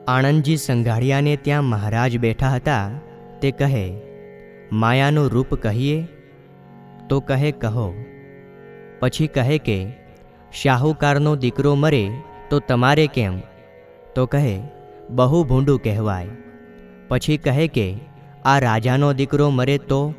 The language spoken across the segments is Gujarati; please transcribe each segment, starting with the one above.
આણંદજી સંઘાળિયાને ત્યાં મહારાજ બેઠા હતા તે કહે, માયાનું રૂપ કહીએ? તો કહે, કહો. પછી કહે કે શાહુકારનો દીકરો મરે તો તમારે કેમ? તો કહે, બહુ ભૂંડું કહેવાય. પછી કહે કે આ રાજાનો દીકરો મરે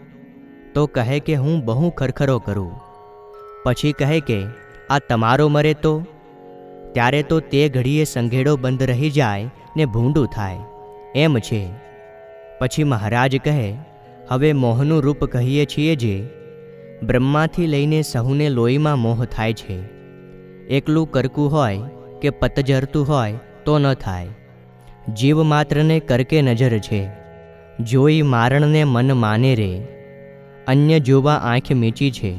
તો કહે કે હું બહુ ખરખરો કરું. પછી કહે કે આ તમારો મરે તો? ત્યારે તો તે ઘડીએ સંઘેડો બંધ રહી જાય ને ભૂંડું થાય એમ છે. પછી મહારાજ કહે, હવે મોહનું રૂપ કહીએ છીએ જે બ્રહ્માથી લઈને સહુને લોહીમાં મોહ થાય છે. એકલું કરકું હોય કે પતઝરતું હોય તો ન થાય. જીવ માત્રને કરકે નજર છે, જોઈ મારણને મન માને રે. અન્ય જોવા આંખ મીચી છે.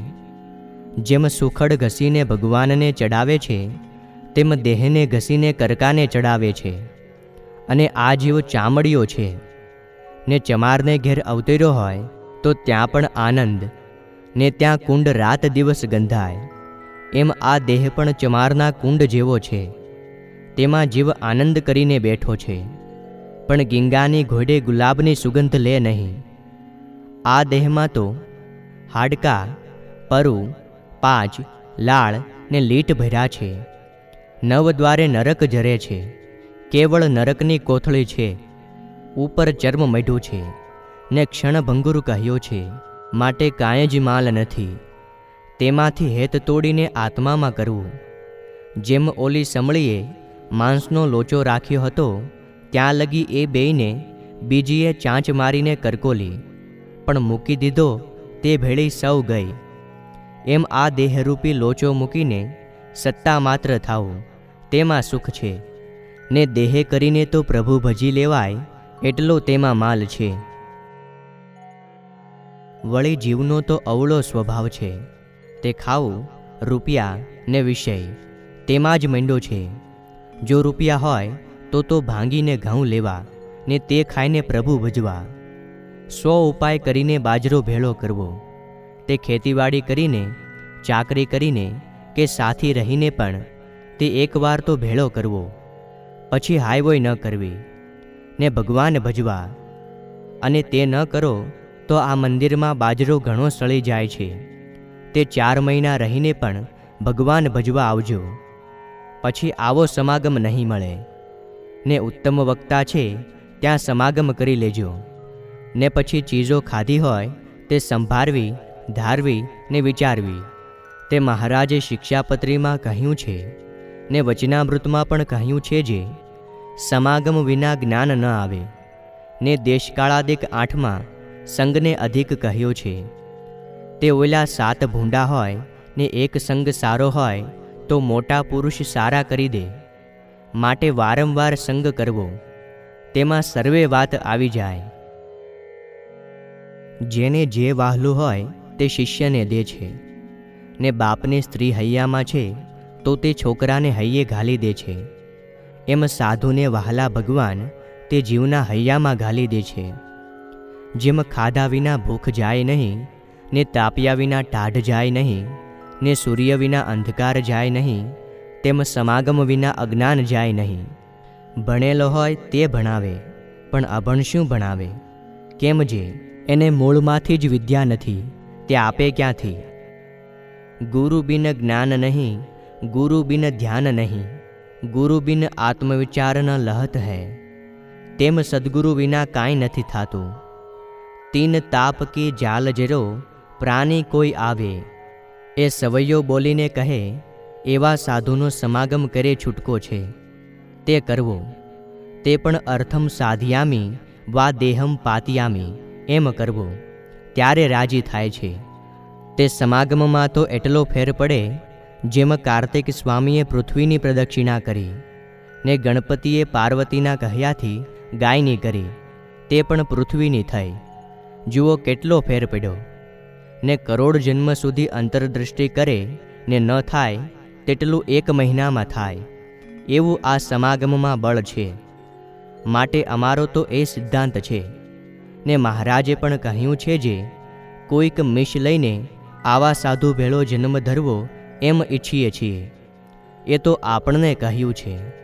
જેમ સુખડ ઘસીને ભગવાનને ચડાવે છે, તેમ દેહને ઘસીને કરકાને ચડાવે છે. અને આ જીવ ચામડીઓ છે ને ચમારને ઘેર અવતર્યો હોય તો ત્યાં પણ આનંદ ને ત્યાં કુંડ રાત દિવસ ગંધાય. એમ આ દેહ પણ ચમારના કુંડ જેવો છે. તેમાં જીવ આનંદ કરીને બેઠો છે, પણ ગીંગાની ઘોડે ગુલાબની સુગંધ લે નહીં. આ દેહમાં તો હાડકાં, પરુ, પાંચ, લાળ ને લીટ ભર્યા છે. નવ દ્વારે નરક જરે છે, કેવળ નરકની કોથળી છે. ઉપર ચર્મ મઢ્યું છે ને ક્ષણભંગુર કહ્યો છે, માટે કાંઈ જ માલ નથી. તેમાંથી હેત તોડીને આત્મામાં કરવું. જેમ ઓલી સમળીએ માંસનો લોચો રાખ્યો હતો, ત્યાં લગી એ બેયને બીજીએ ચાંચ મારીને કરકોલી, પણ મૂકી દીધો તે ભેળી સૌ ગઈ. એમ આ દેહરૂપી લોચો મૂકીને સત્તા માત્ર થાવું, તેમાં સુખ છે. ને દેહે કરીને તો પ્રભુ ભજી લેવાય, એટલો તેમાં માલ છે. વળી જીવનો તો અવળો સ્વભાવ છે. તે ખાવું, રૂપિયા ને વિષય તેમાં જ મંડો છે. જો રૂપિયા હોય તો ભાંગીને ઘઉં લેવા ને તે ખાઈને પ્રભુ ભજવા. 100 ઉપાય કરીને બાજરો ભેળો કરવો. તે ખેતીવાડી કરીને, ચાકરી કરીને કે સાથી રહીને પણ તે એકવાર તો ભેળો કરવો. પછી હાયવોય ન કરવી ને ભગવાન ભજવા. અને તે ન કરો તો આ મંદિરમાં બાજરો ઘણો સળી જાય છે. તે 4 મહિના રહીને પણ ભગવાન ભજવા આવજો. પછી આવો સમાગમ નહીં મળે. ને ઉત્તમ વક્તા છે ત્યાં સમાગમ કરી લેજો. ને પછી ચીજો ખાધી હોય તે સંભાળવી, ધારવી ને વિચારવી. તે મહારાજે શિક્ષાપત્રીમાં કહ્યું છે ને વચનામૃતમાં પણ કહ્યું છે જે સમાગમ વિના જ્ઞાન ન આવે. ને દેશકાળાદિક 8માં સંગને અધિક કહ્યો છે. તે ઓલા 7 ભૂંડા હોય ને એક સંગ સારો હોય તો મોટા પુરુષ સારા કરી દે. માટે વારંવાર સંગ કરવો, તેમાં સર્વે વાત આવી જાય. જેને જે વહાલું હોય તે શિષ્યને દે છે. ને બાપને સ્ત્રી હૈયામાં છે તો તે છોકરાને હૈયે ઘાલી દે છે. એમ સાધુને વહાલા ભગવાન તે જીવના હૈયામાં ઘાલી દે છે. જેમ ખાધા વિના ભૂખ જાય નહીં, ને તાપ્યા વિના ટાઢ જાય નહીં, ને સૂર્ય વિના અંધકાર જાય નહીં, તેમ સમાગમ વિના અજ્ઞાન જાય નહીં. ભણેલો હોય તે ભણાવે, પણ અભણ શું ભણાવે? કેમ જે એને મૂળમાંથી જ વિદ્યા નથી, તે આપે ક્યાંથી? ગુરુ બિન જ્ઞાન નહીં, ગુરુ બિન ધ્યાન નહીં, ગુરુ બિન આત્મવિચાર ન લહત હૈ. તેમ સદગુરુ વિના કાંઈ નથી થાતું. તીન તાપ કે જાલ જરો પ્રાણી કોઈ આવે. એ સવૈયો બોલીને કહે, એવા સાધુનો સમાગમ કરે છૂટકો છે. તે કરવો. તે પણ અર્થમ સાધયામી વા દેહમ પાતિયામી એમ કરવો, ત્યારે રાજી થાય છે. તે સમાગમમાં તો એટલો ફેર પડે જેમ કાર્તિક સ્વામીએ પૃથ્વીની પ્રદક્ષિણા કરી ને ગણપતિએ પાર્વતીના કહ્યાથી ગાયની કરી, તે પણ પૃથ્વીની થઈ. જુઓ કેટલો ફેર પડ્યો. ને કરોડ જન્મ સુધી અંતરદૃષ્ટિ કરે ને ન થાય તેટલું 1 મહિનામાં થાય. એવું આ સમાગમમાં બળ છે. માટે અમારો તો એ સિદ્ધાંત છે. ને મહારાજે પણ કહ્યું છે જે કોઈક મિશ લઈને આવા સાધુ ભેળો જન્મ ધરવો એમ ઈચ્છીએ છીએ. એ તો આપણને કહ્યું છે.